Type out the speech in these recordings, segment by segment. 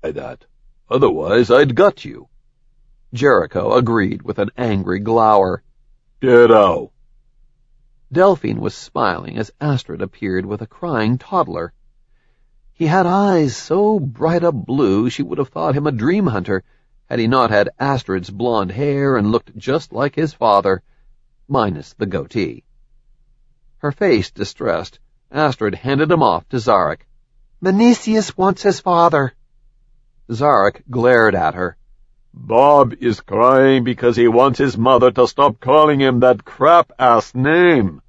by that. Otherwise I'd gut you." Jericho agreed with an angry glower. "Get out." Delphine was smiling as Astrid appeared with a crying toddler. He had eyes so bright a blue she would have thought him a dream hunter, had he not had Astrid's blonde hair and looked just like his father, minus the goatee. Her face distressed, Astrid handed him off to Zarek. "Menicius wants his father." Zarek glared at her. "Bob is crying because he wants his mother to stop calling him that crap-ass name."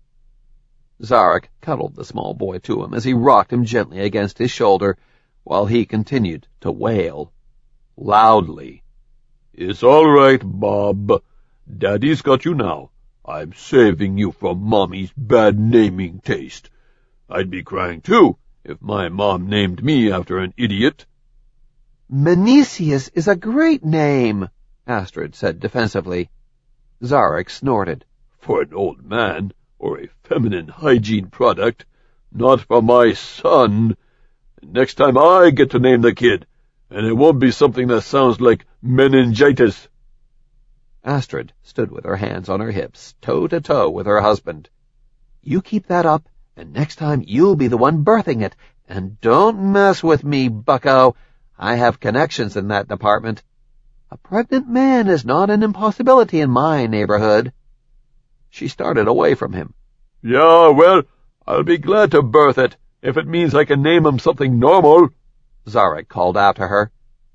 Zarek cuddled the small boy to him as he rocked him gently against his shoulder, while he continued to wail. Loudly. "It's all right, Bob. Daddy's got you now. I'm saving you from Mommy's bad naming taste. I'd be crying too if my mom named me after an idiot." "Menicius is a great name," Astrid said defensively. Zarek snorted. "For an old man, or a feminine hygiene product, not for my son. Next time I get to name the kid, and it won't be something that sounds like meningitis." Astrid stood with her hands on her hips, toe-to-toe with her husband. "You keep that up, and next time you'll be the one birthing it. And don't mess with me, bucko. I have connections in that department. A pregnant man is not an impossibility in my neighborhood." She started away from him. "Yeah, well, I'll be glad to birth it, if it means I can name him something normal," Zarek called after her.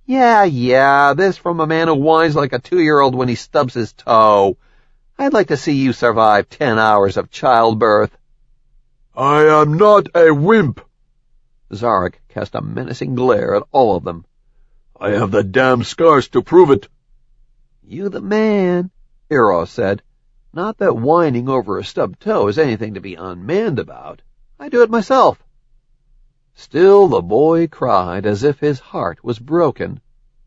Yeah, this from a man who whines like a 2-year-old when he stubs his toe. I'd like to see you survive 10 hours of childbirth." "I am not a wimp." Zarek cast a menacing glare at all of them. "I have the damn scars to prove it." "You the man," Eros said. "Not that whining over a stubbed toe is anything to be unmanned about. I do it myself." Still the boy cried as if his heart was broken.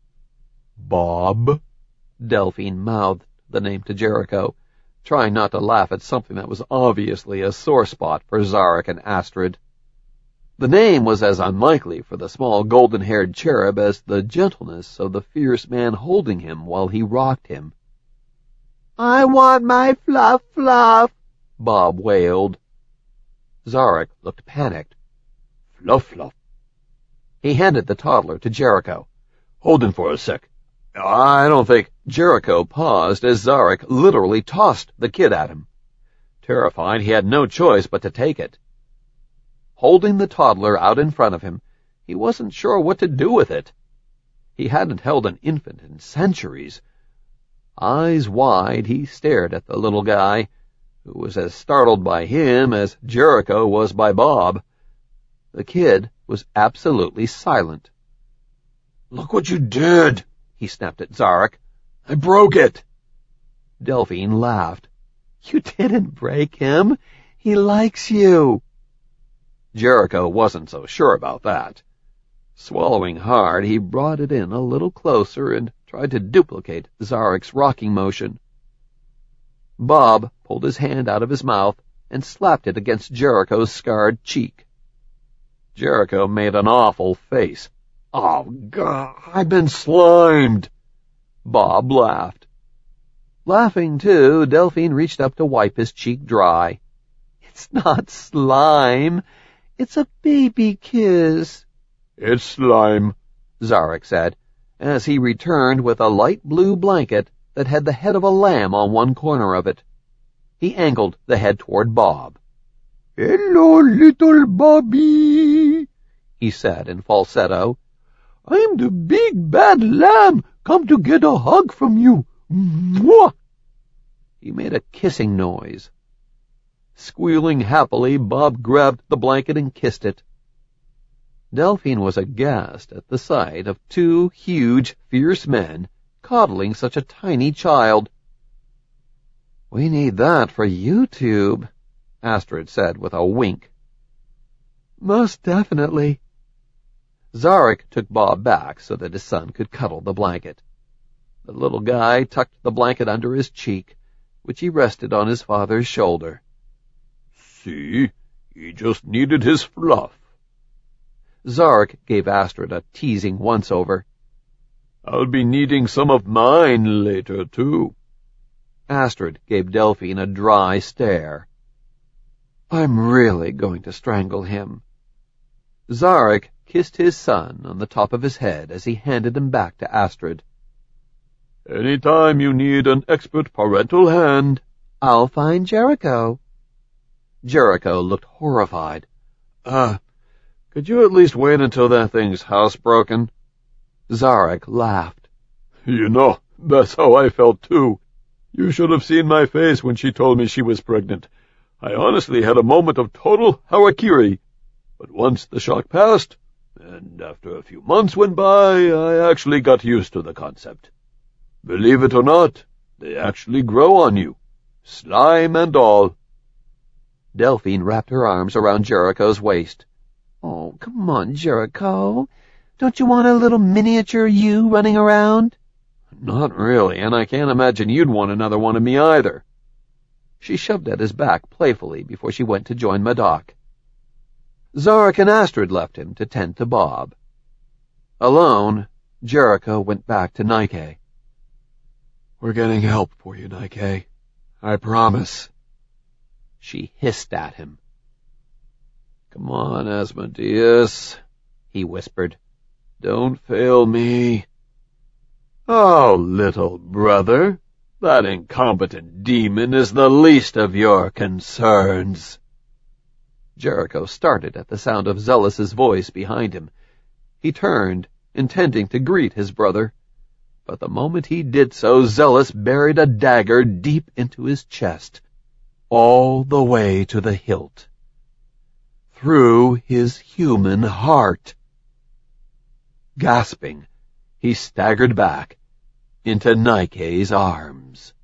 "Bob?" Delphine mouthed the name to Jericho, trying not to laugh at something that was obviously a sore spot for Zarek and Astrid. The name was as unlikely for the small golden-haired cherub as the gentleness of the fierce man holding him while he rocked him. "I want my fluff, Bob wailed. Zarek looked panicked. Fluff. He handed the toddler to Jericho. "Hold him for a sec. I don't think—" Jericho paused as Zarek literally tossed the kid at him. Terrified, he had no choice but to take it. Holding the toddler out in front of him, he wasn't sure what to do with it. He hadn't held an infant in centuries. Eyes wide, he stared at the little guy, who was as startled by him as Jericho was by Bob. The kid was absolutely silent. "Look what you did," he snapped at Zarek. "I broke it." Delphine laughed. "You didn't break him. He likes you." Jericho wasn't so sure about that. Swallowing hard, he brought it in a little closer and tried to duplicate Zarek's rocking motion. Bob pulled his hand out of his mouth and slapped it against Jericho's scarred cheek. Jericho made an awful face. "Oh, God, I've been slimed." Bob laughed. Laughing too, Delphine reached up to wipe his cheek dry. "It's not slime. It's a baby kiss." "It's slime," Zarek said, as he returned with a light blue blanket that had the head of a lamb on one corner of it. He angled the head toward Bob. "Hello, little Bobby," he said in falsetto. "I'm the big bad lamb come to get a hug from you. Mwah!" He made a kissing noise. Squealing happily, Bob grabbed the blanket and kissed it. Delphine was aghast at the sight of 2 huge, fierce men coddling such a tiny child. "We need that for YouTube," Astrid said with a wink. "Most definitely." Zarek took Bob back so that his son could cuddle the blanket. The little guy tucked the blanket under his cheek, which he rested on his father's shoulder. "See, he just needed his fluff." Zark gave Astrid a teasing once-over. I'll be needing some of mine later, too. Astrid gave Delphine a dry stare. I'm really going to strangle him. Zark kissed his son on the top of his head as he handed him back to Astrid. Any time you need an expert parental hand, I'll find Jericho. Jericho looked horrified. Could you at least wait until that thing's housebroken? Zarek laughed. You know, that's how I felt too. You should have seen my face when she told me she was pregnant. I honestly had a moment of total harakiri. But once the shock passed, and after a few months went by, I actually got used to the concept. Believe it or not, they actually grow on you, slime and all. Delphine wrapped her arms around Jericho's waist. Oh, come on, Jericho. Don't you want a little miniature you running around? Not really, and I can't imagine you'd want another one of me either. She shoved at his back playfully before she went to join Madoc. Zarek and Astrid left him to tend to Bob. Alone, Jericho went back to Nike. We're getting help for you, Nike. I promise. She hissed at him. Come on, Asmodeus, he whispered. Don't fail me. Oh, little brother, that incompetent demon is the least of your concerns. Jericho started at the sound of Zealous' voice behind him. He turned, intending to greet his brother, but the moment he did so, Zealous buried a dagger deep into his chest, all the way to the hilt, through his human heart. Gasping, he staggered back into Nike's arms.